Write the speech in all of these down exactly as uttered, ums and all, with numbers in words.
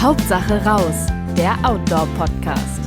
Hauptsache raus, der Outdoor-Podcast.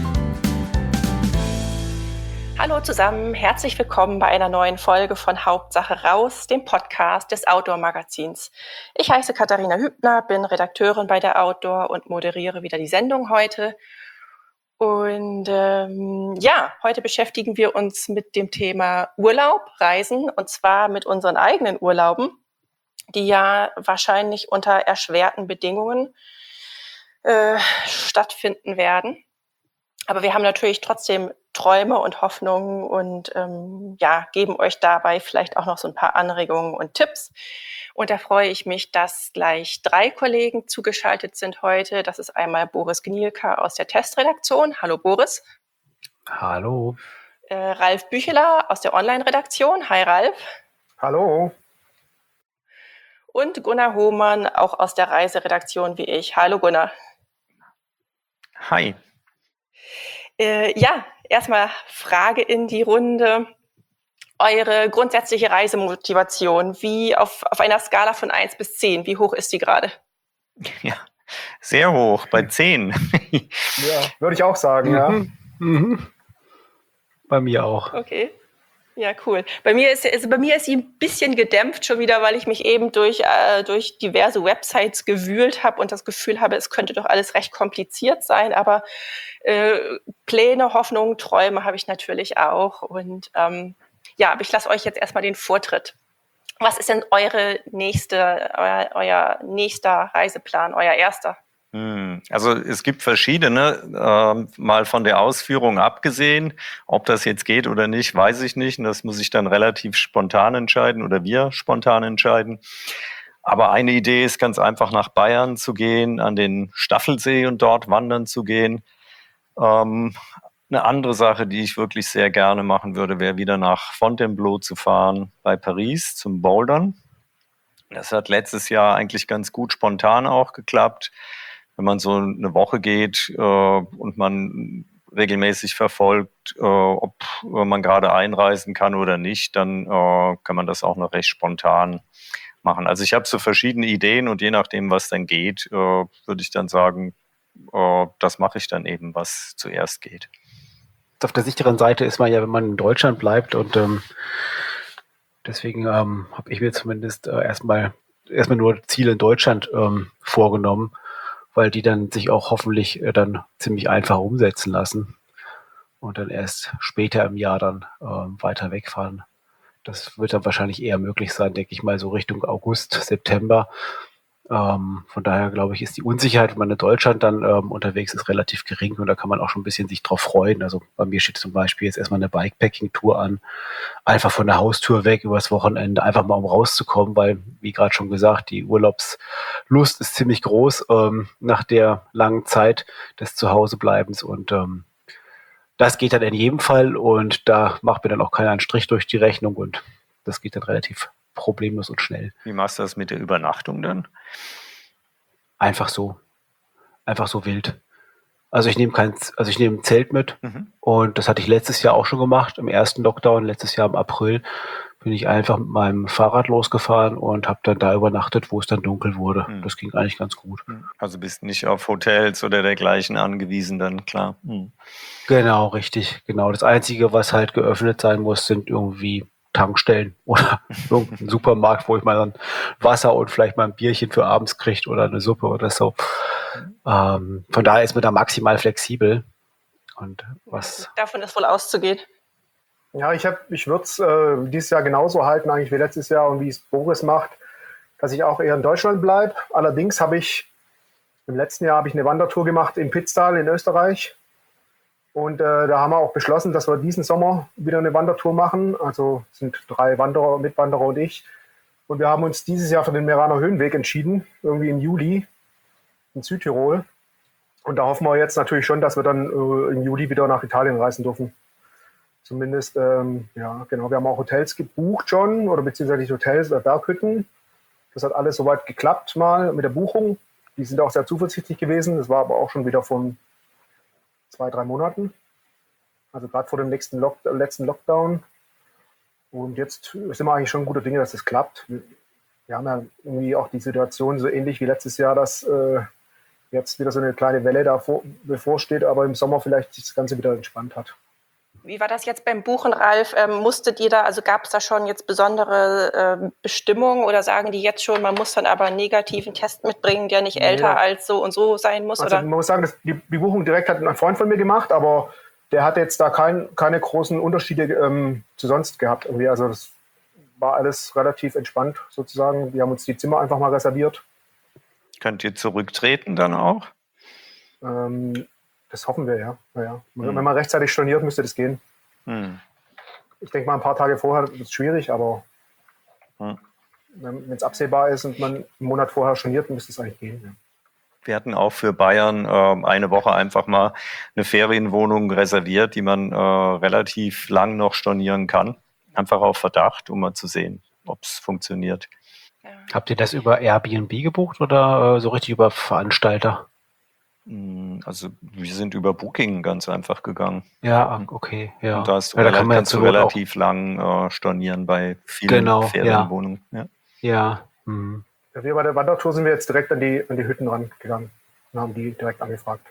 Hallo zusammen, herzlich willkommen bei einer neuen Folge von Hauptsache raus, dem Podcast des Outdoor-Magazins. Ich heiße Katharina Hübner, bin Redakteurin bei der Outdoor und moderiere wieder die Sendung heute. Und ähm, ja, heute beschäftigen wir uns mit dem Thema Urlaub, Reisen, und zwar mit unseren eigenen Urlauben, die ja wahrscheinlich unter erschwerten Bedingungen äh, stattfinden werden. Aber wir haben natürlich trotzdem Träume und Hoffnungen und ähm, ja, geben euch dabei vielleicht auch noch so ein paar Anregungen und Tipps. Und da freue ich mich, dass gleich drei Kollegen zugeschaltet sind heute. Das ist einmal Boris Gnielka aus der Testredaktion. Hallo Boris. Hallo. Äh, Ralf Bücheler aus der Online-Redaktion. Hi Ralf. Hallo. Und Gunnar Hohmann, auch aus der Reiseredaktion wie ich. Hallo Gunnar. Hi. Äh, ja, erstmal Frage in die Runde. Eure grundsätzliche Reisemotivation, wie auf, auf einer Skala von eins bis zehn, wie hoch ist die gerade? Ja, sehr hoch, bei zehn. Ja, würde ich auch sagen, mhm. ja. Mhm. Bei mir auch. Okay. Ja, cool. Bei mir ist also bei mir ist sie ein bisschen gedämpft schon wieder, weil ich mich eben durch, äh, durch diverse Websites gewühlt habe und das Gefühl habe, es könnte doch alles recht kompliziert sein. Aber äh, Pläne, Hoffnungen, Träume habe ich natürlich auch. Und ähm, ja, aber ich lasse euch jetzt erstmal den Vortritt. Was ist denn eure nächste, euer, euer nächster Reiseplan, euer erster? Also es gibt verschiedene, äh, mal von der Ausführung abgesehen. Ob das jetzt geht oder nicht, weiß ich nicht. Und das muss ich dann relativ spontan entscheiden oder wir spontan entscheiden. Aber eine Idee ist ganz einfach, nach Bayern zu gehen, an den Staffelsee und dort wandern zu gehen. Ähm, eine andere Sache, die ich wirklich sehr gerne machen würde, wäre wieder nach Fontainebleau zu fahren bei Paris zum Bouldern. Das hat letztes Jahr eigentlich ganz gut spontan auch geklappt. Wenn man so eine Woche geht äh, und man regelmäßig verfolgt, äh, ob man gerade einreisen kann oder nicht, dann äh, kann man das auch noch recht spontan machen. Also ich habe so verschiedene Ideen und je nachdem, was dann geht, äh, würde ich dann sagen, äh, das mache ich dann eben, was zuerst geht. Auf der sicheren Seite ist man ja, wenn man in Deutschland bleibt und ähm, deswegen ähm, habe ich mir zumindest äh, erstmal erstmal nur Ziele in Deutschland ähm, vorgenommen, weil die dann sich auch hoffentlich äh, dann ziemlich einfach umsetzen lassen und dann erst später im Jahr dann ähm, weiter wegfahren. Das wird dann wahrscheinlich eher möglich sein, denke ich mal, so Richtung August, September. Ähm, von daher, glaube ich, ist die Unsicherheit, wenn man in Deutschland dann ähm, unterwegs ist, relativ gering und da kann man auch schon ein bisschen sich drauf freuen. Also bei mir steht zum Beispiel jetzt erstmal eine Bikepacking-Tour an, einfach von der Haustür weg übers Wochenende, einfach mal um rauszukommen, weil, wie gerade schon gesagt, die Urlaubslust ist ziemlich groß ähm, nach der langen Zeit des Zuhausebleibens und ähm, das geht dann in jedem Fall und da macht mir dann auch keiner einen Strich durch die Rechnung und das geht dann relativ problemlos und schnell. Wie machst du das mit der Übernachtung dann? Einfach so. Einfach so wild. Also ich nehme kein, also ich nehme ein Zelt mit mhm. und das hatte ich letztes Jahr auch schon gemacht, im ersten Lockdown, letztes Jahr im April, bin ich einfach mit meinem Fahrrad losgefahren und habe dann da übernachtet, wo es dann dunkel wurde. Mhm. Das ging eigentlich ganz gut. Also bist nicht auf Hotels oder dergleichen angewiesen dann, klar. Mhm. Genau, richtig, genau. Das Einzige, was halt geöffnet sein muss, sind irgendwie Tankstellen oder irgendein Supermarkt, wo ich mal dann Wasser und vielleicht mal ein Bierchen für abends kriege oder eine Suppe oder so. Ähm, von daher ist man da maximal flexibel. Und was davon ist wohl auszugehen. Ja, ich, hab, ich würde es äh, dieses Jahr genauso halten eigentlich wie letztes Jahr und wie es Boris macht, dass ich auch eher in Deutschland bleibe. Allerdings habe ich im letzten Jahr habe ich eine Wandertour gemacht in Pitztal in Österreich. Und äh, da haben wir auch beschlossen, dass wir diesen Sommer wieder eine Wandertour machen. Also sind drei Wanderer, Mitwanderer und ich. Und wir haben uns dieses Jahr für den Meraner Höhenweg entschieden, irgendwie im Juli in Südtirol. Und da hoffen wir jetzt natürlich schon, dass wir dann äh, im Juli wieder nach Italien reisen dürfen. Zumindest, ähm, ja, genau. Wir haben auch Hotels gebucht schon, oder beziehungsweise nicht Hotels oder Berghütten. Das hat alles soweit geklappt mal mit der Buchung. Die sind auch sehr zuversichtlich gewesen. Das war aber auch schon wieder von zwei, drei Monaten. Also gerade vor dem nächsten Lock- letzten Lockdown. Und jetzt sind wir eigentlich schon guter Dinge, dass das klappt. Wir haben ja irgendwie auch die Situation so ähnlich wie letztes Jahr, dass äh, jetzt wieder so eine kleine Welle da vor, bevorsteht, aber im Sommer vielleicht sich das Ganze wieder entspannt hat. Wie war das jetzt beim Buchen, Ralf? Ähm, musstet ihr da, also gab es da schon jetzt besondere ähm, Bestimmungen oder sagen die jetzt schon, man muss dann aber einen negativen Test mitbringen, der nicht Nee, älter ja. als so und so sein muss? Also oder? man muss sagen, dass die, die Buchung direkt hat ein Freund von mir gemacht, aber der hat jetzt da kein, keine großen Unterschiede ähm, zu sonst gehabt. Irgendwie. Also das war alles relativ entspannt sozusagen. Wir haben uns die Zimmer einfach mal reserviert. Könnt ihr zurücktreten dann auch? Ähm, das hoffen wir, ja. Naja. Hm. Wenn man rechtzeitig storniert, müsste das gehen. Hm. Ich denke mal, ein paar Tage vorher ist es schwierig, aber Hm. wenn es absehbar ist und man einen Monat vorher storniert, müsste es eigentlich gehen. Ja. Wir hatten auch für Bayern äh, eine Woche einfach mal eine Ferienwohnung reserviert, die man äh, relativ lang noch stornieren kann. Einfach auf Verdacht, um mal zu sehen, ob es funktioniert. Ja. Habt ihr das über Airbnb gebucht oder äh, so richtig über Veranstalter? Also wir sind über Booking ganz einfach gegangen. Ja, okay, ja. Und da, ist ja, da kann man kannst ja du zur Not relativ lang äh, stornieren bei vielen Genau, Ferienwohnungen. Ja. Ja. Hm. Ja, wir bei der Wandertour sind wir jetzt direkt an die, an die Hütten rangegangen und haben die direkt angefragt.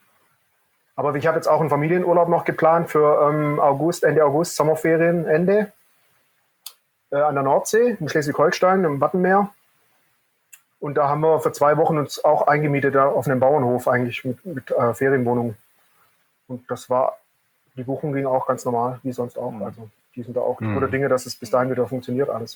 Aber ich habe jetzt auch einen Familienurlaub noch geplant für ähm, August, Ende August, Sommerferienende äh, an der Nordsee, in Schleswig-Holstein, im Wattenmeer. Und da haben wir für zwei Wochen uns auch eingemietet da auf einem Bauernhof eigentlich mit, mit äh, Ferienwohnungen. Und das war, die Buchung ging auch ganz normal, wie sonst auch. Mhm. Also die sind da auch Mhm. guter Dinge, dass es bis dahin wieder funktioniert alles.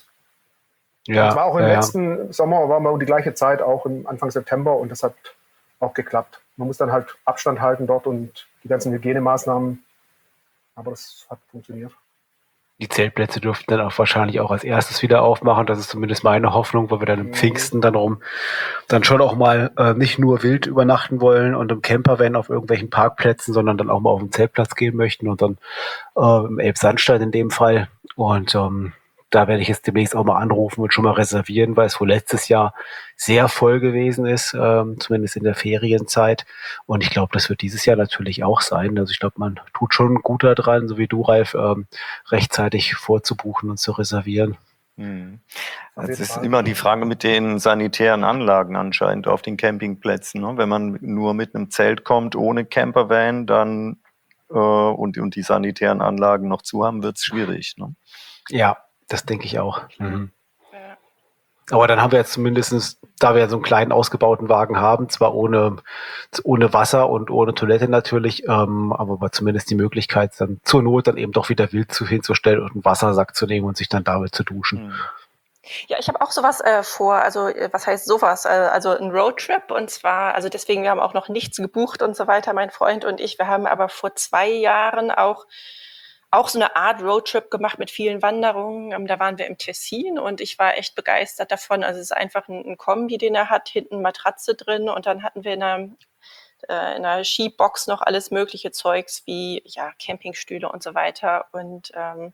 Ja, Das war auch im ja, letzten Sommer, waren wir um die gleiche Zeit, auch im Anfang September, und das hat auch geklappt. Man muss dann halt Abstand halten dort und die ganzen Hygienemaßnahmen, aber das hat funktioniert. Die Zeltplätze dürften dann auch wahrscheinlich auch als erstes wieder aufmachen. Das ist zumindest meine Hoffnung, weil wir dann im Mhm. Pfingsten dann rum dann schon auch mal äh, nicht nur wild übernachten wollen und im Campervan auf irgendwelchen Parkplätzen, sondern dann auch mal auf den Zeltplatz gehen möchten und dann äh, im Elbsandstein in dem Fall. Und ähm, da werde ich jetzt demnächst auch mal anrufen und schon mal reservieren, weil es wohl letztes Jahr sehr voll gewesen ist, ähm, zumindest in der Ferienzeit. Und ich glaube, das wird dieses Jahr natürlich auch sein. Also ich glaube, man tut schon gut daran, so wie du, Ralf, ähm, rechtzeitig vorzubuchen und zu reservieren. Mhm. Auf Es jeden ist Fall. immer die Frage mit den sanitären Anlagen anscheinend auf den Campingplätzen. Ne? Wenn man nur mit einem Zelt kommt, ohne Campervan, dann äh, und, und die sanitären Anlagen noch zu haben, wird es schwierig. Ne? Ja, das denke ich auch. Mhm. Ja. Aber dann haben wir jetzt zumindest, da wir so einen kleinen ausgebauten Wagen haben, zwar ohne, ohne Wasser und ohne Toilette natürlich, ähm, aber zumindest die Möglichkeit, dann zur Not dann eben doch wieder wild zu hinzustellen und einen Wassersack zu nehmen und sich dann damit zu duschen. Mhm. Ja, ich habe auch sowas äh, vor, also äh, was heißt sowas? Äh, also ein Roadtrip, und zwar, also deswegen, wir haben auch noch nichts gebucht und so weiter, mein Freund und ich. Wir haben aber vor zwei Jahren auch auch so eine Art Roadtrip gemacht mit vielen Wanderungen. Ähm, da waren wir im Tessin und ich war echt begeistert davon. Also es ist einfach ein, ein Kombi, den er hat, hinten Matratze drin, und dann hatten wir in einer, äh, in einer Skibox noch alles mögliche Zeugs wie ja Campingstühle und so weiter. Und ähm,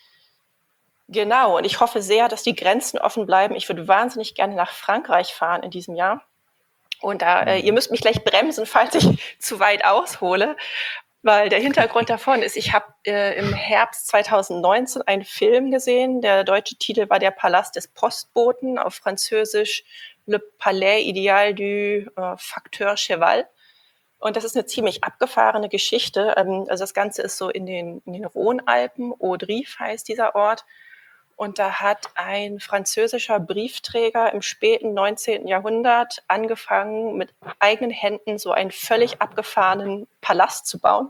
genau, und ich hoffe sehr, dass die Grenzen offen bleiben. Ich würde wahnsinnig gerne nach Frankreich fahren in diesem Jahr. Und da, äh, ihr müsst mich gleich bremsen, falls ich zu weit aushole. Weil der Hintergrund davon ist, ich habe äh, im Herbst zweitausendneunzehn einen Film gesehen. Der deutsche Titel war Der Palast des Postboten, auf Französisch Le Palais Idéal du äh, Facteur Cheval. Und das ist eine ziemlich abgefahrene Geschichte. Ähm, also das Ganze ist so in den, in den Rhônalpen, Audrive heißt dieser Ort. Und da hat ein französischer Briefträger im späten neunzehnten Jahrhundert angefangen, mit eigenen Händen so einen völlig abgefahrenen Palast zu bauen.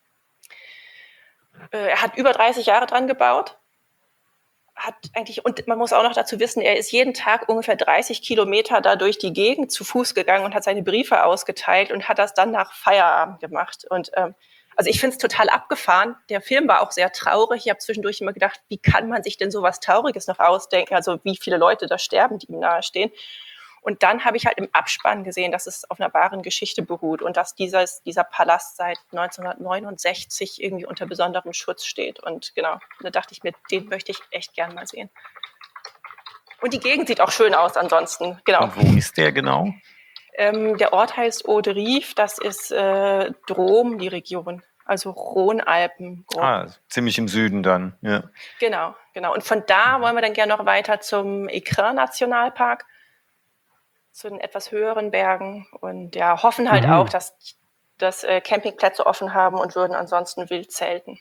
Äh, er hat über dreißig Jahre dran gebaut. Hat eigentlich, und man muss auch noch dazu wissen, er ist jeden Tag ungefähr dreißig Kilometer da durch die Gegend zu Fuß gegangen und hat seine Briefe ausgeteilt und hat das dann nach Feierabend gemacht. Und ähm, also ich finde es total abgefahren. Der Film war auch sehr traurig. Ich habe zwischendurch immer gedacht, wie kann man sich denn sowas Trauriges noch ausdenken? Also wie viele Leute da sterben, die ihm nahestehen. Und dann habe ich halt im Abspann gesehen, dass es auf einer wahren Geschichte beruht und dass dieses, dieser Palast seit neunzehnhundertneunundsechzig irgendwie unter besonderem Schutz steht. Und genau, da dachte ich mir, den möchte ich echt gern mal sehen. Und die Gegend sieht auch schön aus ansonsten. Genau. Und wo ist der genau? Ähm, der Ort heißt Audrive, das ist äh, Drôme, die Region, also Rhônalpen. Ah, ziemlich im Süden dann, ja. Genau, genau. Und von da wollen wir dann gerne noch weiter zum Écrin-Nationalpark. zu den etwas höheren Bergen und ja, hoffen halt Mhm. auch, dass, dass äh, Campingplätze offen haben und würden ansonsten wild zelten.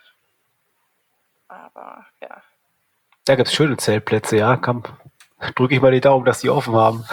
Aber ja. Da gibt es schöne Zeltplätze, ja. Drücke ich mal die Daumen, dass die offen haben.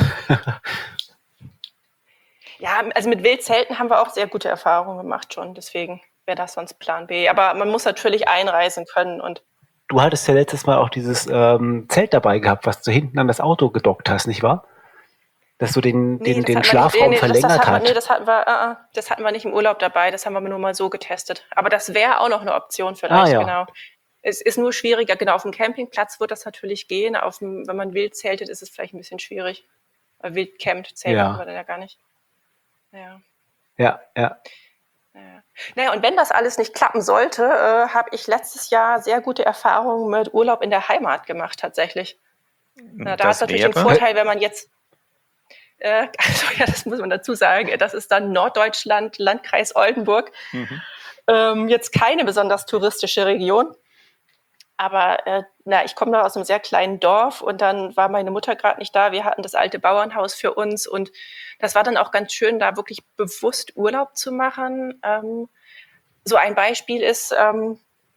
Ja, also mit Wildzelten haben wir auch sehr gute Erfahrungen gemacht schon, deswegen wäre das sonst Plan B. Aber man muss natürlich einreisen können und Du hattest ja letztes Mal auch dieses ähm, Zelt dabei gehabt, was du hinten an das Auto gedockt hast, nicht wahr? Dass du den, nee, den, das den hatten wir nicht, Schlafraum nee, nee, das, das verlängert hatten wir, nee, hat. das hatten wir, äh, äh, das hatten wir nicht im Urlaub dabei, das haben wir nur mal so getestet. Aber das wäre auch noch eine Option vielleicht, Ah, ja. genau. Es ist nur schwieriger, genau, auf dem Campingplatz wird das natürlich gehen, auf dem, wenn man wild zeltet, ist es vielleicht ein bisschen schwierig. Weil wild campt, zelten Ja. haben wir dann ja gar nicht. Ja. Ja, ja. Ja. Naja, und wenn das alles nicht klappen sollte, äh, habe ich letztes Jahr sehr gute Erfahrungen mit Urlaub in der Heimat gemacht, tatsächlich. Na, da hat es natürlich den wäre? Vorteil, wenn man jetzt, äh, also ja, das muss man dazu sagen, das ist dann Norddeutschland, Landkreis Oldenburg. Mhm. Ähm, jetzt keine besonders touristische Region. Aber äh, na, ich komme da aus einem sehr kleinen Dorf und dann war meine Mutter gerade nicht da. Wir hatten das alte Bauernhaus für uns und das war dann auch ganz schön, da wirklich bewusst Urlaub zu machen. Ähm, so ein Beispiel ist, ähm,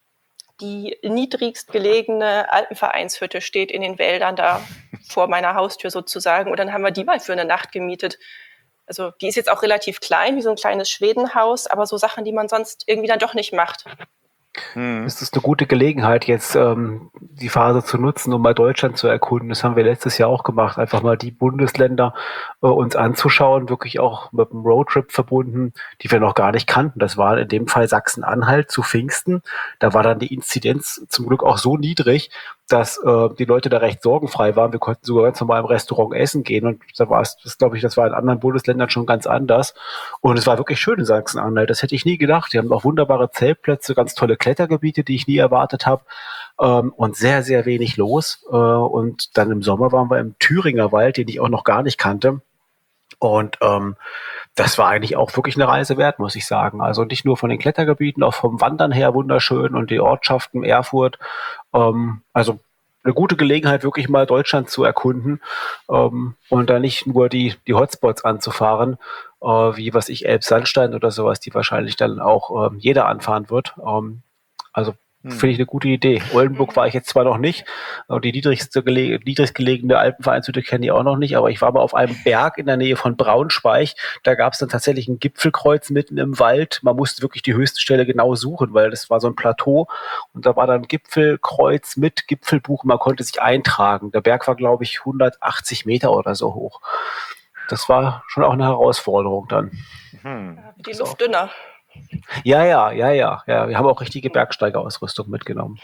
die niedrigst gelegene Alpenvereinshütte steht in den Wäldern da vor meiner Haustür sozusagen. Und dann haben wir die mal für eine Nacht gemietet. Also die ist jetzt auch relativ klein, wie so ein kleines Schwedenhaus, aber so Sachen, die man sonst irgendwie dann doch nicht macht. Mhm. Es ist eine gute Gelegenheit, jetzt ähm, die Phase zu nutzen, um mal Deutschland zu erkunden. Das haben wir letztes Jahr auch gemacht. Einfach mal die Bundesländer äh, uns anzuschauen, wirklich auch mit einem Roadtrip verbunden, die wir noch gar nicht kannten. Das war in dem Fall Sachsen-Anhalt zu Pfingsten. Da war dann die Inzidenz zum Glück auch so niedrig, dass äh, die Leute da recht sorgenfrei waren. Wir konnten sogar ganz normal im Restaurant essen gehen und da war es, das glaube ich, das war in anderen Bundesländern schon ganz anders. Und es war wirklich schön in Sachsen-Anhalt. Das hätte ich nie gedacht. Die haben auch wunderbare Zeltplätze, ganz tolle Klettergebiete, die ich nie erwartet habe, ähm, und sehr, sehr wenig los. Äh, und dann im Sommer waren wir im Thüringer Wald, den ich auch noch gar nicht kannte. Und ähm, das war eigentlich auch wirklich eine Reise wert, muss ich sagen. Also nicht nur von den Klettergebieten, auch vom Wandern her wunderschön und die Ortschaften Erfurt. Ähm, also eine gute Gelegenheit, wirklich mal Deutschland zu erkunden ähm, und da nicht nur die, die Hotspots anzufahren, äh, wie was ich Elbsandstein oder sowas, die wahrscheinlich dann auch ähm, jeder anfahren wird. Ähm, also finde ich eine gute Idee. Oldenburg war ich jetzt zwar noch nicht, die niedrigste gele niedrigst gelegene Alpenvereinshütte kenne ich auch noch nicht, aber ich war mal auf einem Berg in der Nähe von Braunschweig. Da gab es dann tatsächlich ein Gipfelkreuz mitten im Wald. Man musste wirklich die höchste Stelle genau suchen, weil das war so ein Plateau und da war dann ein Gipfelkreuz mit Gipfelbuch. Man konnte sich eintragen. Der Berg war, glaube ich, hundertachtzig Meter oder so hoch. Das war schon auch eine Herausforderung dann. Mhm. Die So. Luft dünner. Ja, ja, ja, ja, ja. Wir haben auch richtige Bergsteigerausrüstung mitgenommen.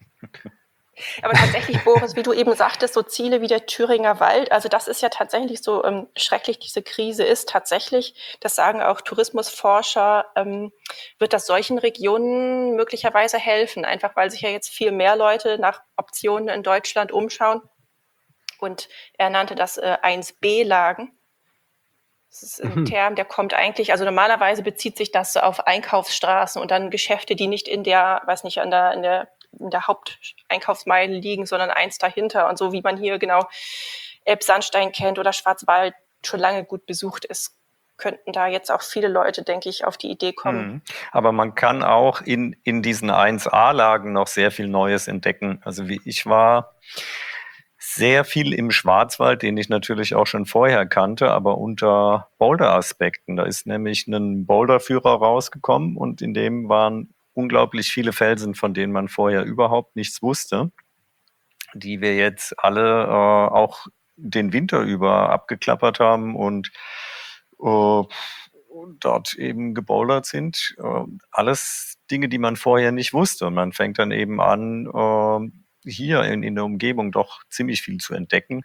Aber tatsächlich, Boris, wie du eben sagtest, so Ziele wie der Thüringer Wald, also das ist ja tatsächlich so ähm, schrecklich, diese Krise ist tatsächlich, das sagen auch Tourismusforscher, ähm, wird das solchen Regionen möglicherweise helfen, einfach weil sich ja jetzt viel mehr Leute nach Optionen in Deutschland umschauen. Und er nannte das äh, eins B-Lagen. Das ist ein Mhm. Term, der kommt eigentlich, also normalerweise bezieht sich das so auf Einkaufsstraßen und dann Geschäfte, die nicht in der, weiß nicht, an der, in der, in der Haupteinkaufsmeile liegen, sondern eins dahinter. Und so wie man hier genau Elbsandstein kennt oder Schwarzwald schon lange gut besucht ist, könnten da jetzt auch viele Leute, denke ich, auf die Idee kommen. Mhm. Aber man kann auch in, in diesen eins A-Lagen noch sehr viel Neues entdecken. Also wie ich war sehr viel im Schwarzwald, den ich natürlich auch schon vorher kannte, aber unter Boulder-Aspekten. Da ist nämlich ein Boulderführer rausgekommen und in dem waren unglaublich viele Felsen, von denen man vorher überhaupt nichts wusste, die wir jetzt alle äh, auch den Winter über abgeklappert haben und äh, dort eben gebouldert sind. Äh, alles Dinge, die man vorher nicht wusste. Und man fängt dann eben an, äh, hier in, in der Umgebung doch ziemlich viel zu entdecken.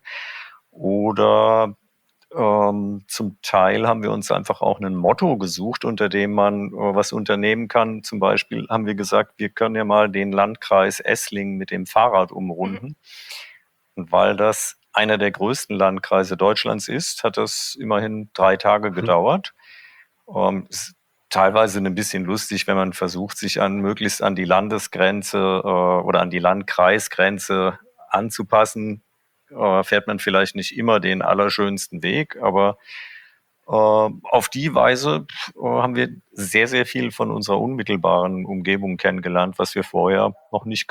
Oder ähm, zum Teil haben wir uns einfach auch ein Motto gesucht, unter dem man äh, was unternehmen kann. Zum Beispiel haben wir gesagt, wir können ja mal den Landkreis Esslingen mit dem Fahrrad umrunden. Mhm. Und weil das einer der größten Landkreise Deutschlands ist, hat das immerhin drei Tage mhm. gedauert. Ähm, ist teilweise ein bisschen lustig, wenn man versucht, sich an möglichst an die Landesgrenze äh, oder an die Landkreisgrenze anzupassen. äh, fährt man vielleicht nicht immer den allerschönsten Weg, aber äh, auf die Weise äh, haben wir sehr, sehr viel von unserer unmittelbaren Umgebung kennengelernt, was wir vorher noch nicht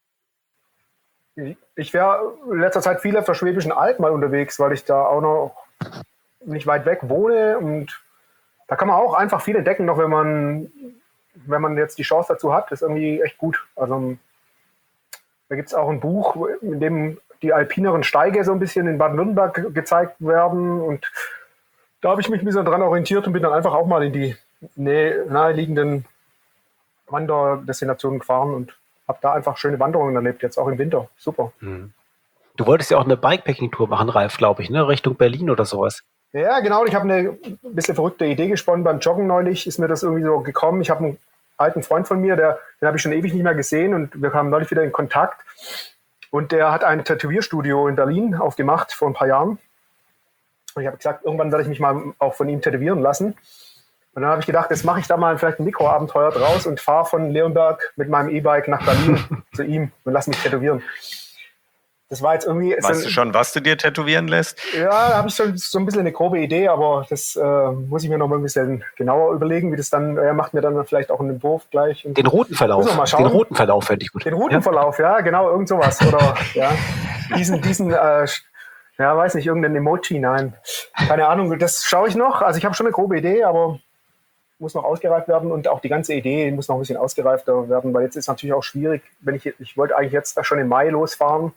Ich, ich wäre in letzter Zeit viel auf der Schwäbischen Alb mal unterwegs, weil ich da auch noch nicht weit weg wohne und da kann man auch einfach viel entdecken, noch wenn man, wenn man jetzt die Chance dazu hat. Das ist irgendwie echt gut. Also da gibt es auch ein Buch, in dem die alpineren Steige so ein bisschen in Baden-Württemberg gezeigt werden und da habe ich mich ein bisschen dran orientiert und bin dann einfach auch mal in die nähe, naheliegenden Wanderdestinationen gefahren und habe da einfach schöne Wanderungen erlebt, jetzt auch im Winter. Super. Du wolltest ja auch eine Bikepacking-Tour machen, Ralf, glaube ich, ne? Richtung Berlin oder sowas. Ja, genau. Ich habe eine bisschen verrückte Idee gesponnen. Beim Joggen neulich ist mir das irgendwie so gekommen. Ich habe einen alten Freund von mir, der, den habe ich schon ewig nicht mehr gesehen und wir kamen neulich wieder in Kontakt. Und der hat ein Tätowierstudio in Berlin aufgemacht vor ein paar Jahren. Und ich habe gesagt, irgendwann werde ich mich mal auch von ihm tätowieren lassen. Und dann habe ich gedacht, jetzt mache ich da mal vielleicht ein Mikroabenteuer draus und fahre von Leonberg mit meinem E-Bike nach Berlin zu ihm und lasse mich tätowieren. Das war jetzt irgendwie... Weißt so, du schon, was du dir tätowieren lässt? Ja, da habe ich schon so ein bisschen eine grobe Idee, aber das äh, muss ich mir noch mal ein bisschen genauer überlegen, wie das dann, er macht mir dann vielleicht auch einen Entwurf gleich. Und Den Routenverlauf. Müssen wir mal schauen. Den Routenverlauf fände ich gut. Den Routenverlauf, ja, ja genau, irgend sowas. Oder ja, diesen, diesen äh, ja, weiß nicht, irgendein Emoji, nein. Keine Ahnung, das schaue ich noch. Also ich habe schon eine grobe Idee, aber muss noch ausgereift werden und auch die ganze Idee muss noch ein bisschen ausgereifter werden, weil jetzt ist es natürlich auch schwierig, wenn ich, ich wollte eigentlich jetzt da schon im Mai losfahren,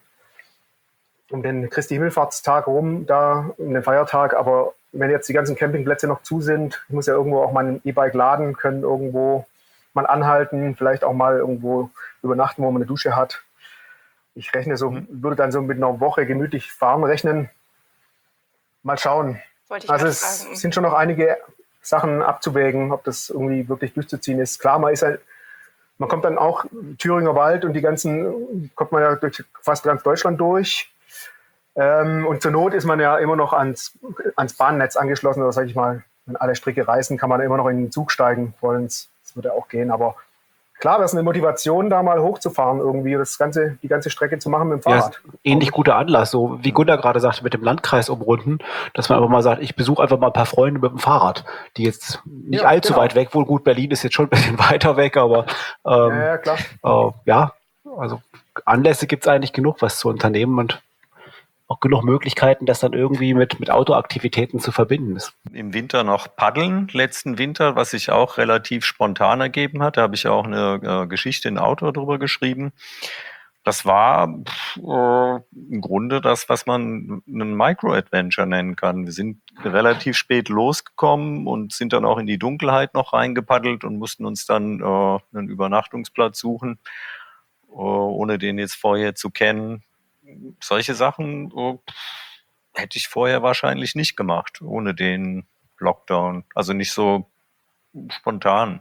um den Christi Himmelfahrtstag rum, da um den Feiertag, aber wenn jetzt die ganzen Campingplätze noch zu sind, ich muss ja irgendwo auch mein E-Bike laden können, irgendwo mal anhalten, vielleicht auch mal irgendwo übernachten, wo man eine Dusche hat. Ich rechne so, würde dann so mit einer Woche gemütlich fahren rechnen. Mal schauen. Wollte ich also gerade es fragen. sind schon noch einige Sachen abzuwägen, ob das irgendwie wirklich durchzuziehen ist. Klar, man ist halt, man kommt dann auch Thüringer Wald und die ganzen, kommt man ja durch fast ganz Deutschland durch. Ähm, und zur Not ist man ja immer noch ans, ans Bahnnetz angeschlossen, oder sage ich mal, wenn alle Stricke reißen, kann man immer noch in den Zug steigen wollen. Das würde auch gehen, aber klar, das ist eine Motivation, da mal hochzufahren, irgendwie das ganze, die ganze Strecke zu machen mit dem Ja, Fahrrad. ist ein ähnlich guter Anlass, so wie Gunnar gerade sagte, mit dem Landkreis umrunden, dass man einfach mal sagt, ich besuche einfach mal ein paar Freunde mit dem Fahrrad, die jetzt nicht Ja, allzu genau. weit weg wohnen. Gut, Berlin ist jetzt schon ein bisschen weiter weg, aber ähm, Ja, ja, klar. äh, ja, also Anlässe gibt es eigentlich genug, was zu unternehmen und auch genug Möglichkeiten, das dann irgendwie mit, mit Outdoor-Aktivitäten zu verbinden ist. Im Winter noch paddeln, letzten Winter, was sich auch relativ spontan ergeben hat. Da habe ich auch eine äh, Geschichte in Outdoor drüber geschrieben. Das war pff, äh, im Grunde das, was man einen Micro-Adventure nennen kann. Wir sind relativ spät losgekommen und sind dann auch in die Dunkelheit noch reingepaddelt und mussten uns dann äh, einen Übernachtungsplatz suchen, äh, ohne den jetzt vorher zu kennen. Solche Sachen oh, hätte ich vorher wahrscheinlich nicht gemacht, ohne den Lockdown. Also nicht so spontan.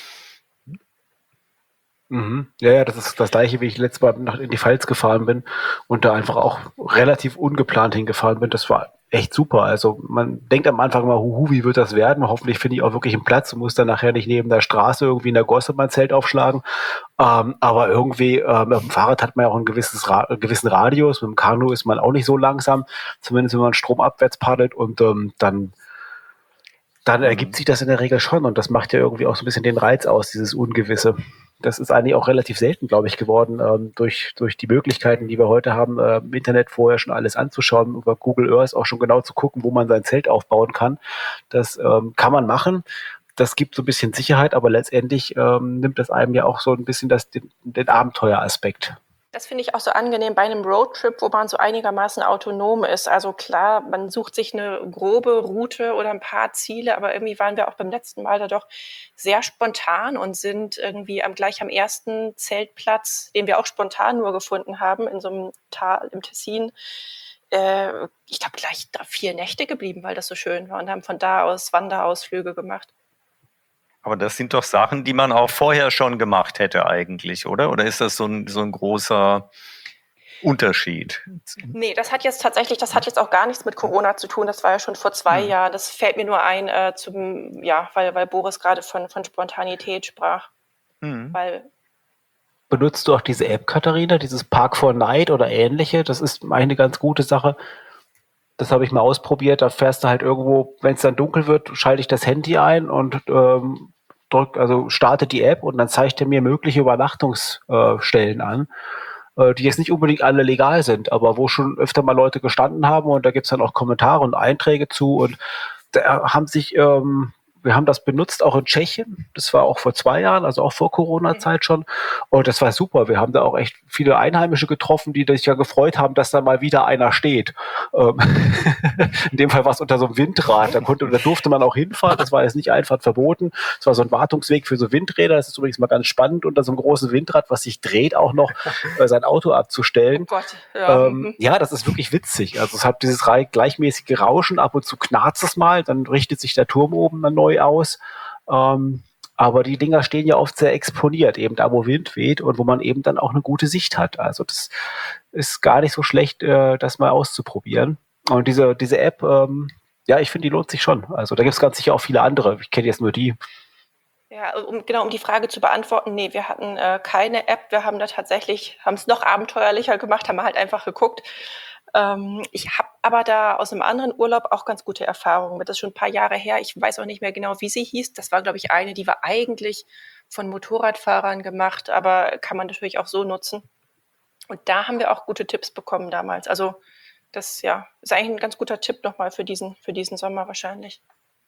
Mhm. Ja, ja, das ist das gleiche, wie ich letztes Mal nach in die Pfalz gefahren bin und da einfach auch relativ ungeplant hingefahren bin. Das war echt super. Also man denkt am Anfang mal, huhu, wie wird das werden? Hoffentlich finde ich auch wirklich einen Platz und muss dann nachher nicht neben der Straße irgendwie in der Gosse mein Zelt aufschlagen. Ähm, aber irgendwie äh, mit dem Fahrrad hat man ja auch ein gewisses Ra- einen gewissen Radius. Mit dem Kanu ist man auch nicht so langsam, zumindest wenn man stromabwärts paddelt und ähm, dann dann ergibt sich das in der Regel schon und das macht ja irgendwie auch so ein bisschen den Reiz aus, dieses Ungewisse. Das ist eigentlich auch relativ selten, glaube ich, geworden, ähm, durch, durch die Möglichkeiten, die wir heute haben, äh, im Internet vorher schon alles anzuschauen, über Google Earth auch schon genau zu gucken, wo man sein Zelt aufbauen kann. Das ähm, kann man machen. Das gibt so ein bisschen Sicherheit, aber letztendlich ähm, nimmt das einem ja auch so ein bisschen das, den, den Abenteueraspekt. Das finde ich auch so angenehm bei einem Roadtrip, wo man so einigermaßen autonom ist. Also klar, man sucht sich eine grobe Route oder ein paar Ziele, aber irgendwie waren wir auch beim letzten Mal da doch sehr spontan und sind irgendwie am, gleich am ersten Zeltplatz, den wir auch spontan nur gefunden haben, in so einem Tal im Tessin, äh, ich glaube gleich drei, vier Nächte geblieben, weil das so schön war und haben von da aus Wanderausflüge gemacht. Aber das sind doch Sachen, die man auch vorher schon gemacht hätte eigentlich, oder? Oder ist das so ein, so ein großer Unterschied? Nee, das hat jetzt tatsächlich, das hat jetzt auch gar nichts mit Corona zu tun. Das war ja schon vor zwei Hm. Jahren. Das fällt mir nur ein, äh, zum, ja, weil, weil Boris gerade von, von Spontanität sprach. Hm. Weil benutzt du auch diese App, Katharina, dieses Park for Night oder ähnliche? Das ist eine ganz gute Sache. Das habe ich mal ausprobiert. Da fährst du halt irgendwo, wenn es dann dunkel wird, schalte ich das Handy ein und ähm, drück, also starte die App und dann zeigt er mir mögliche Übernachtungsstellen äh, an, äh, die jetzt nicht unbedingt alle legal sind, aber wo schon öfter mal Leute gestanden haben und da gibt es dann auch Kommentare und Einträge zu und da haben sich, ähm, wir haben das benutzt, auch in Tschechien. Das war auch vor zwei Jahren, also auch vor Corona-Zeit schon. Und das war super. Wir haben da auch echt viele Einheimische getroffen, die sich ja gefreut haben, dass da mal wieder einer steht. Ähm in dem Fall war es unter so einem Windrad. Da, konnte, da durfte man auch hinfahren. Das war jetzt nicht einfach verboten. Es war so ein Wartungsweg für so Windräder. Das ist übrigens mal ganz spannend, unter so einem großen Windrad, was sich dreht, auch noch äh, sein Auto abzustellen. Oh Gott, ja. Ähm, ja, das ist wirklich witzig. Also es hat dieses gleichmäßige Rauschen, ab und zu knarzt es mal, dann richtet sich der Turm oben dann neu aus. Ähm, aber die Dinger stehen ja oft sehr exponiert, eben da, wo Wind weht und wo man eben dann auch eine gute Sicht hat. Also das ist gar nicht so schlecht, äh, das mal auszuprobieren. Und diese, diese App, ähm, ja, ich finde, die lohnt sich schon. Also da gibt es ganz sicher auch viele andere. Ich kenne jetzt nur die. Ja, um, genau, um die Frage zu beantworten, nee, wir hatten äh, keine App. Wir haben da tatsächlich, haben es noch abenteuerlicher gemacht, haben halt einfach geguckt. Ähm, ich habe aber da aus einem anderen Urlaub auch ganz gute Erfahrungen mit. Das ist schon ein paar Jahre her. Ich weiß auch nicht mehr genau, wie sie hieß. Das war, glaube ich, eine, die war eigentlich von Motorradfahrern gemacht, aber kann man natürlich auch so nutzen. Und da haben wir auch gute Tipps bekommen damals. Also das ja, ist eigentlich ein ganz guter Tipp nochmal für diesen, für diesen Sommer wahrscheinlich.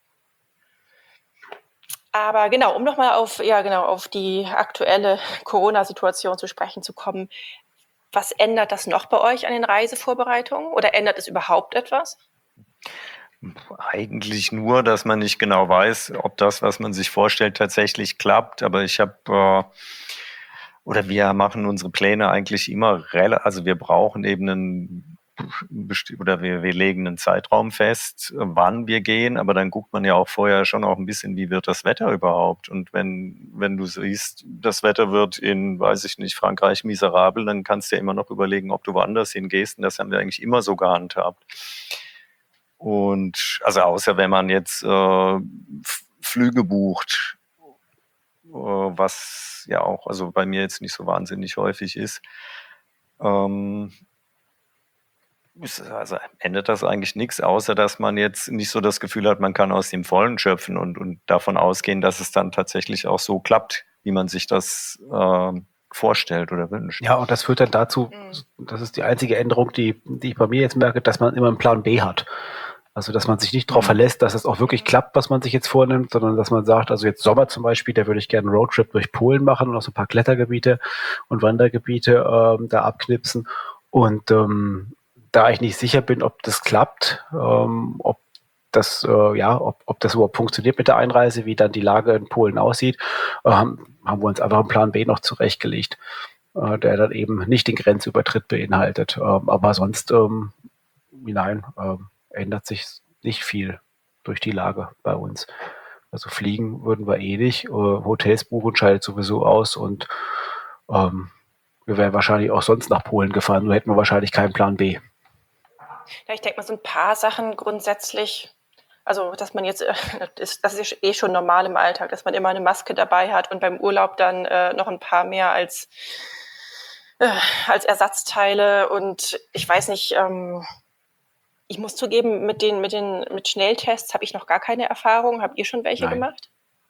Aber genau, um nochmal auf, ja, genau, auf die aktuelle Corona-Situation zu sprechen zu kommen. Was ändert das noch bei euch an den Reisevorbereitungen oder ändert es überhaupt etwas? Eigentlich nur, dass man nicht genau weiß, ob das, was man sich vorstellt, tatsächlich klappt. Aber ich habe, äh, oder wir machen unsere Pläne eigentlich immer, also wir brauchen eben einen, oder wir, wir legen einen Zeitraum fest, wann wir gehen, aber dann guckt man ja auch vorher schon auch ein bisschen, wie wird das Wetter überhaupt? Und wenn, wenn du siehst, das Wetter wird in, weiß ich nicht, Frankreich miserabel, dann kannst du ja immer noch überlegen, ob du woanders hingehst. Und das haben wir eigentlich immer so gehandhabt. Und also außer wenn man jetzt äh, Flüge bucht, äh, was ja auch, also bei mir jetzt nicht so wahnsinnig häufig ist, ähm, also ändert das eigentlich nichts, außer dass man jetzt nicht so das Gefühl hat, man kann aus dem Vollen schöpfen und, und davon ausgehen, dass es dann tatsächlich auch so klappt, wie man sich das äh, vorstellt oder wünscht. Ja, und das führt dann dazu, das ist die einzige Änderung, die, die ich bei mir jetzt merke, dass man immer einen Plan B hat. Also, dass man sich nicht darauf verlässt, dass es auch wirklich klappt, was man sich jetzt vornimmt, sondern dass man sagt, also jetzt Sommer zum Beispiel, da würde ich gerne einen Roadtrip durch Polen machen und auch so ein paar Klettergebiete und Wandergebiete ähm, da abknipsen. Und ähm, da ich nicht sicher bin, ob das klappt, ähm, ob das äh, ja, ob, ob das überhaupt funktioniert mit der Einreise, wie dann die Lage in Polen aussieht, ähm, haben wir uns einfach einen Plan B noch zurechtgelegt, äh, der dann eben nicht den Grenzübertritt beinhaltet. Ähm, aber sonst, ähm, nein, ähm, ändert sich nicht viel durch die Lage bei uns. Also fliegen würden wir eh nicht, äh, Hotels buchen scheidet sowieso aus und ähm, wir wären wahrscheinlich auch sonst nach Polen gefahren, nur hätten wir wahrscheinlich keinen Plan B. Ja, ich denke mal, so ein paar Sachen grundsätzlich, also dass man jetzt, äh, das, das ist eh schon normal im Alltag, dass man immer eine Maske dabei hat und beim Urlaub dann äh, noch ein paar mehr als, äh, als Ersatzteile und ich weiß nicht, ähm, ich muss zugeben, mit den, mit den mit Schnelltests habe ich noch gar keine Erfahrung. Habt ihr schon welche Nein. gemacht?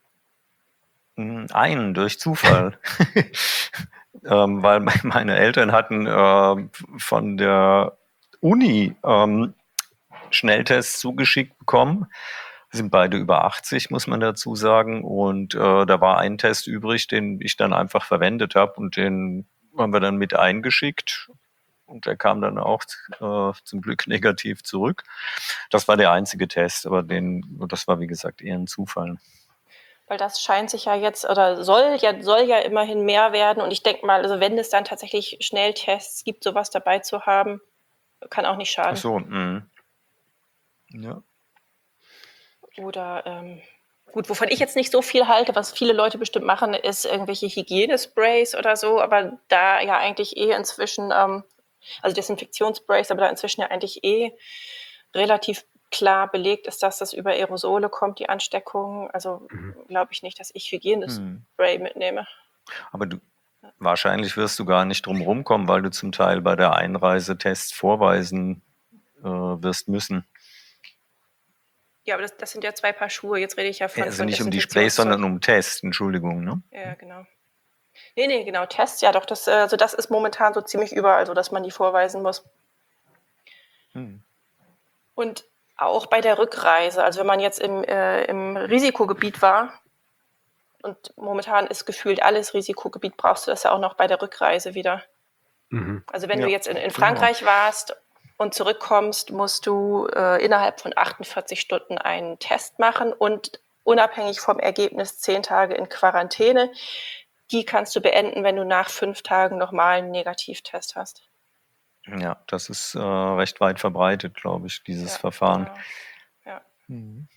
Einen durch Zufall. ähm, weil meine Eltern hatten äh, von der Uni ähm, Schnelltests zugeschickt bekommen. Wir sind beide über achtzig, muss man dazu sagen. Und äh, da war ein Test übrig, den ich dann einfach verwendet habe. Und den haben wir dann mit eingeschickt. Und der kam dann auch äh, zum Glück negativ zurück. Das war der einzige Test, aber den, das war wie gesagt eher ein Zufall. Weil das scheint sich ja jetzt oder soll ja soll ja immerhin mehr werden. Und ich denke mal, also wenn es dann tatsächlich Schnelltests gibt, sowas dabei zu haben, kann auch nicht schaden. Ach so, mh. Ja. Oder ähm, gut, wovon ich jetzt nicht so viel halte, was viele Leute bestimmt machen, ist irgendwelche Hygienesprays oder so. Aber da ja eigentlich eh inzwischen ähm, also Desinfektionssprays, aber da inzwischen ja eigentlich eh relativ klar belegt ist, dass das über Aerosole kommt, die Ansteckung. Also mhm. glaube ich nicht, dass ich Hygienespray mhm. mitnehme. Aber du, wahrscheinlich wirst du gar nicht drum rumkommen, weil du zum Teil bei der Einreise Tests vorweisen äh, wirst müssen. Ja, aber das, das sind ja zwei Paar Schuhe. Jetzt rede ich ja von, Also von nicht um die Sprays, sondern Desinfektionszeug. um Tests, Entschuldigung. Ne? Ja, genau. Nee, nee, genau, Tests, ja doch, das, äh, also das ist momentan so ziemlich überall so, dass man die vorweisen muss. Hm. Und auch bei der Rückreise, also wenn man jetzt im, äh, im Risikogebiet war, und momentan ist gefühlt alles Risikogebiet, brauchst du das ja auch noch bei der Rückreise wieder. Mhm. Also wenn Ja, du jetzt in, in genau. Frankreich warst und zurückkommst, musst du äh, innerhalb von achtundvierzig Stunden einen Test machen und unabhängig vom Ergebnis zehn Tage in Quarantäne. Die kannst du beenden, wenn du nach fünf Tagen nochmal einen Negativtest hast. Ja, das ist äh, recht weit verbreitet, glaube ich, dieses Ja, Verfahren. genau. Ja. Mhm.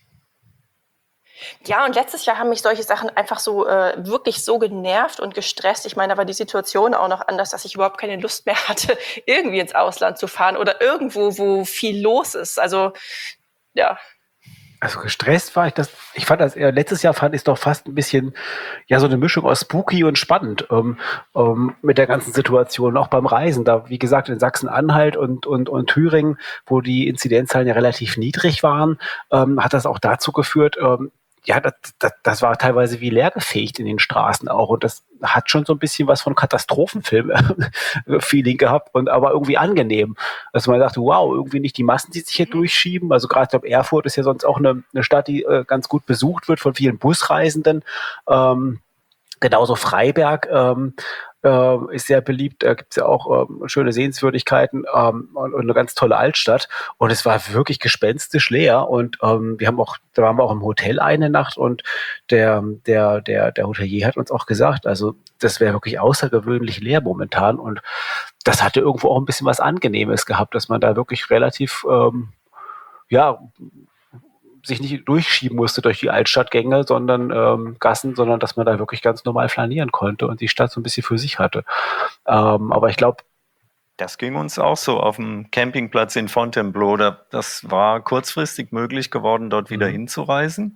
Ja, und letztes Jahr haben mich solche Sachen einfach so äh, wirklich so genervt und gestresst. Ich meine, da war die Situation auch noch anders, dass ich überhaupt keine Lust mehr hatte, irgendwie ins Ausland zu fahren oder irgendwo, wo viel los ist. Also, ja. Also gestresst war ich das, ich fand das eher, letztes Jahr fand ich es doch fast ein bisschen, ja, so eine Mischung aus spooky und spannend ähm, ähm, mit der ganzen Situation, auch beim Reisen. Da, wie gesagt, in Sachsen-Anhalt und, und, und Thüringen, wo die Inzidenzzahlen ja relativ niedrig waren, ähm, hat das auch dazu geführt, ähm, ja, das, das, das war teilweise wie leergefegt in den Straßen auch. Und das hat schon so ein bisschen was von Katastrophenfilm-Feeling gehabt und aber irgendwie angenehm. Also man dachte, wow, irgendwie nicht die Massen, die sich hier durchschieben. Also gerade, ich glaube, Erfurt ist ja sonst auch eine, eine Stadt, die äh, ganz gut besucht wird von vielen Busreisenden. Ähm, genauso Freiberg ähm, äh, ist sehr beliebt. Da gibt es ja auch ähm, schöne Sehenswürdigkeiten ähm, und, und eine ganz tolle Altstadt. Und es war wirklich gespenstisch leer. Und ähm, wir haben auch, da waren wir auch im Hotel eine Nacht und der, der, der, der Hotelier hat uns auch gesagt, also das wäre wirklich außergewöhnlich leer momentan. Und das hatte irgendwo auch ein bisschen was Angenehmes gehabt, dass man da wirklich relativ ähm, ja, sich nicht durchschieben musste durch die Altstadtgänge, sondern ähm, Gassen, sondern dass man da wirklich ganz normal flanieren konnte und die Stadt so ein bisschen für sich hatte. Ähm, aber ich glaube, Das ging uns auch so auf dem Campingplatz in Fontainebleau. Da, das war kurzfristig möglich geworden, dort wieder Mhm. hinzureisen.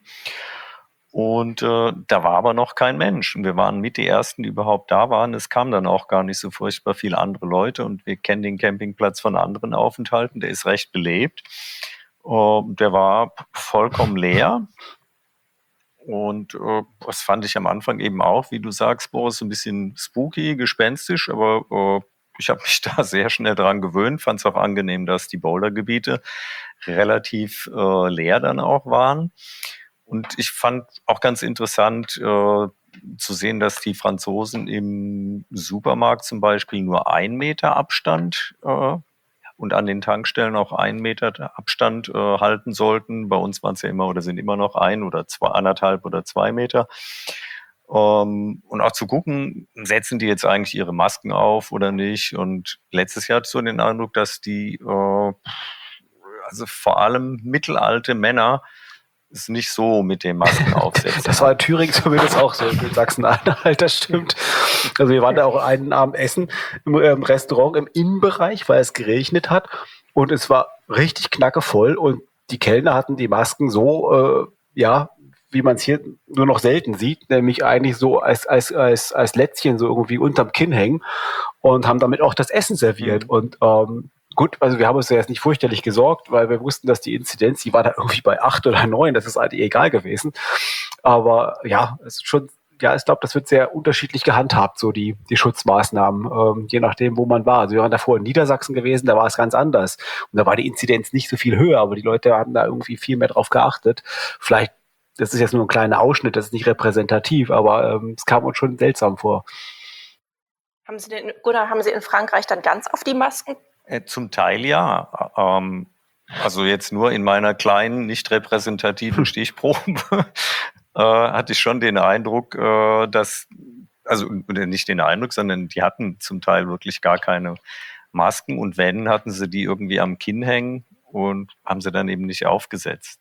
Und äh, da war aber noch kein Mensch. Und wir waren mit die Ersten, die überhaupt da waren. Es kamen dann auch gar nicht so furchtbar viele andere Leute. Und wir kennen den Campingplatz von anderen Aufenthalten. Der ist recht belebt. Ähm, der war vollkommen leer. Und äh, das fand ich am Anfang eben auch, wie du sagst, Boris, so ein bisschen spooky, gespenstisch. Aber äh, ich habe mich da sehr schnell dran gewöhnt. Fand es auch angenehm, dass die Bouldergebiete relativ äh, leer dann auch waren. Und ich fand auch ganz interessant äh, zu sehen, dass die Franzosen im Supermarkt zum Beispiel nur ein Meter Abstand äh, und an den Tankstellen auch einen Meter Abstand äh, halten sollten. Bei uns waren es ja immer oder sind immer noch ein oder zwei, anderthalb oder zwei Meter. Ähm, und auch zu gucken, setzen die jetzt eigentlich ihre Masken auf oder nicht? Und letztes Jahr hatte ich so den Eindruck, dass die, äh, also vor allem mittelalte Männer, es nicht so mit den Masken aufsetzen. das war in Thüringen zumindest auch so, in Sachsen-Anhalt, das stimmt. Also wir waren da auch einen Abend essen im, im Restaurant im Innenbereich, weil es geregnet hat und es war richtig knackevoll und die Kellner hatten die Masken so, äh, ja, wie man es hier nur noch selten sieht, nämlich eigentlich so als, als, als, als Lätzchen so irgendwie unterm Kinn hängen und haben damit auch das Essen serviert. Mhm. Und ähm, gut, also wir haben uns ja jetzt nicht fürchterlich gesorgt, weil wir wussten, dass die Inzidenz, die war da irgendwie bei acht oder neun, das ist eigentlich egal gewesen. Aber ja, es ist schon, ja, ich glaube, das wird sehr unterschiedlich gehandhabt, so die, die Schutzmaßnahmen, ähm, je nachdem, wo man war. Also wir waren davor in Niedersachsen gewesen, da war es ganz anders. Und da war die Inzidenz nicht so viel höher, aber die Leute haben da irgendwie viel mehr drauf geachtet. Vielleicht, das ist jetzt nur ein kleiner Ausschnitt, das ist nicht repräsentativ, aber ähm, es kam uns schon seltsam vor. Haben Sie denn, Gunnar, haben Sie in Frankreich dann ganz auf die Masken? Äh, zum Teil ja. Ähm, also jetzt nur in meiner kleinen, nicht repräsentativen Stichprobe äh, hatte ich schon den Eindruck, äh, dass, also nicht den Eindruck, sondern die hatten zum Teil wirklich gar keine Masken und wenn, hatten sie die irgendwie am Kinn hängen und haben sie dann eben nicht aufgesetzt.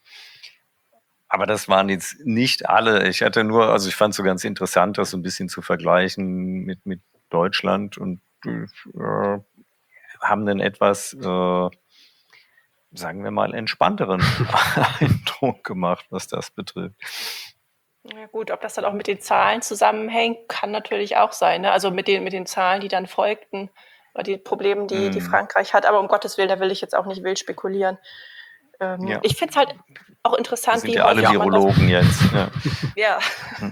Aber das waren jetzt nicht alle. Ich hatte nur, also ich fand es so ganz interessant, das so ein bisschen zu vergleichen mit, mit Deutschland und äh, haben einen etwas, äh, sagen wir mal, entspannteren Eindruck gemacht, was das betrifft. Ja gut, ob das dann auch mit den Zahlen zusammenhängt, kann natürlich auch sein. Ne? Also mit den, mit den Zahlen, die dann folgten, oder die Probleme, die, die Mhm. Frankreich hat. Aber um Gottes Willen, da will ich jetzt auch nicht wild spekulieren. Ähm, Ja. Ich finde es halt auch Wir interessant, sind wie ja alle häufig man das... Virologen jetzt. Ja. Ja, Hm.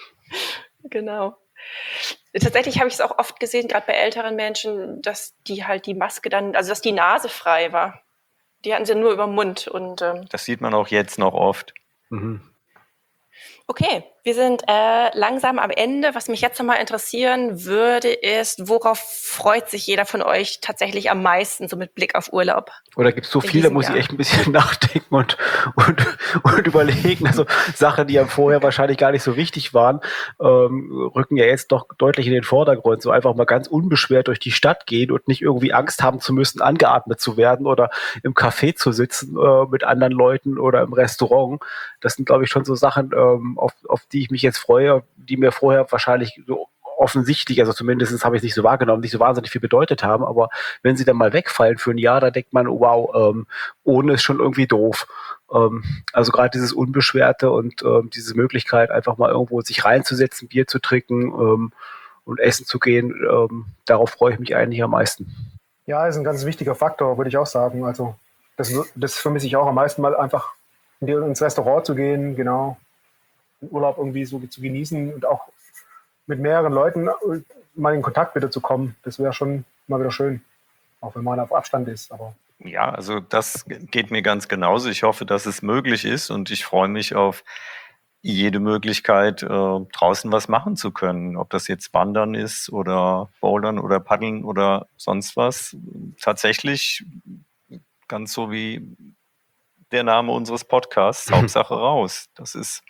genau. Tatsächlich habe ich es auch oft gesehen, gerade bei älteren Menschen, dass die halt die Maske dann, also dass die Nase frei war. Die hatten sie nur über den Mund. Und ähm, Das sieht man auch jetzt noch oft. Mhm. okay, wir sind äh, langsam am Ende. Was mich jetzt nochmal interessieren würde, ist, worauf freut sich jeder von euch tatsächlich am meisten, so mit Blick auf Urlaub? Oder gibt es so In viel, da diesem muss ich Jahr. echt ein bisschen nachdenken und, und, und überlegen. Also Sachen, die ja vorher wahrscheinlich gar nicht so wichtig waren, ähm, rücken ja jetzt doch deutlich in den Vordergrund. So einfach mal ganz unbeschwert durch die Stadt gehen und nicht irgendwie Angst haben zu müssen, angeatmet zu werden oder im Café zu sitzen äh, mit anderen Leuten oder im Restaurant. Das sind, glaube ich, schon so Sachen, ähm, auf, auf die ich mich jetzt freue, die mir vorher wahrscheinlich so offensichtlich, also zumindest habe ich es nicht so wahrgenommen, nicht so wahnsinnig viel bedeutet haben, aber wenn sie dann mal wegfallen für ein Jahr, da denkt man, oh, wow, ähm, ohne ist schon irgendwie doof. Ähm, also gerade dieses Unbeschwerte und ähm, diese Möglichkeit, einfach mal irgendwo sich reinzusetzen, Bier zu trinken ähm, und essen zu gehen, ähm, darauf freue ich mich eigentlich am meisten. Ja, ist ein ganz wichtiger Faktor, würde ich auch sagen. Also das, das vermisse ich auch am meisten, mal einfach in die, ins Restaurant zu gehen, genau, den Urlaub irgendwie so zu genießen und auch mit mehreren Leuten mal in Kontakt wieder zu kommen. Das wäre schon mal wieder schön, auch wenn man auf Abstand ist. Aber Ja, also das geht mir ganz genauso. Ich hoffe, dass es möglich ist und ich freue mich auf jede Möglichkeit, äh, draußen was machen zu können. Ob das jetzt Wandern ist oder Bouldern oder Paddeln oder sonst was. Tatsächlich ganz so wie der Name unseres Podcasts, Hauptsache raus. Das ist,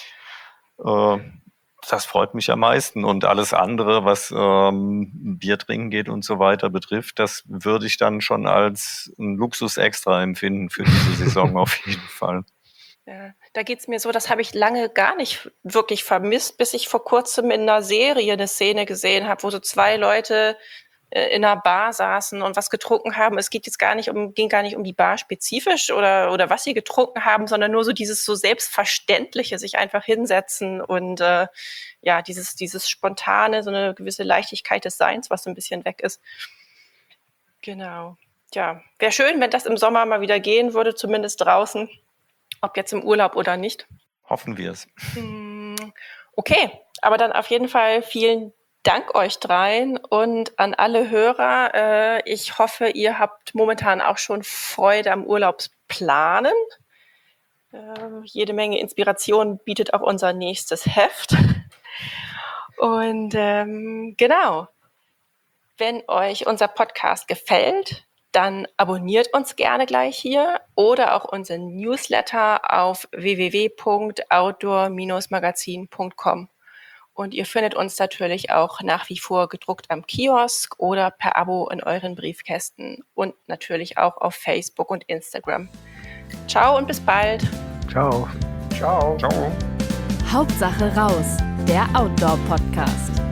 äh, das freut mich am meisten. Und alles andere, was ähm, Bier trinken geht und so weiter betrifft, das würde ich dann schon als ein Luxus extra empfinden für diese Saison auf jeden Fall. Ja, da geht's mir so, das habe ich lange gar nicht wirklich vermisst, bis ich vor kurzem in einer Serie eine Szene gesehen habe, wo so zwei Leute äh, in einer Bar saßen und was getrunken haben. Es geht jetzt gar nicht um, ging gar nicht um die Bar spezifisch oder, oder was sie getrunken haben, sondern nur so dieses so Selbstverständliche, sich einfach hinsetzen und äh, ja, dieses, dieses Spontane, so eine gewisse Leichtigkeit des Seins, was so ein bisschen weg ist. Genau. Ja, wäre schön, wenn das im Sommer mal wieder gehen würde, zumindest draußen. Ob jetzt im Urlaub oder nicht. Hoffen wir es. Okay, aber dann auf jeden Fall vielen Dank euch dreien und an alle Hörer. Äh, ich hoffe, ihr habt momentan auch schon Freude am Urlaubsplanen. Äh, jede Menge Inspiration bietet auch unser nächstes Heft. Und ähm, genau, wenn euch unser Podcast gefällt, dann abonniert uns gerne gleich hier oder auch unseren Newsletter auf w w w punkt outdoor magazin punkt com. Und ihr findet uns natürlich auch nach wie vor gedruckt am Kiosk oder per Abo in euren Briefkästen und natürlich auch auf Facebook und Instagram. Ciao und bis bald. Ciao. ciao. Ciao. Hauptsache raus, der Outdoor-Podcast.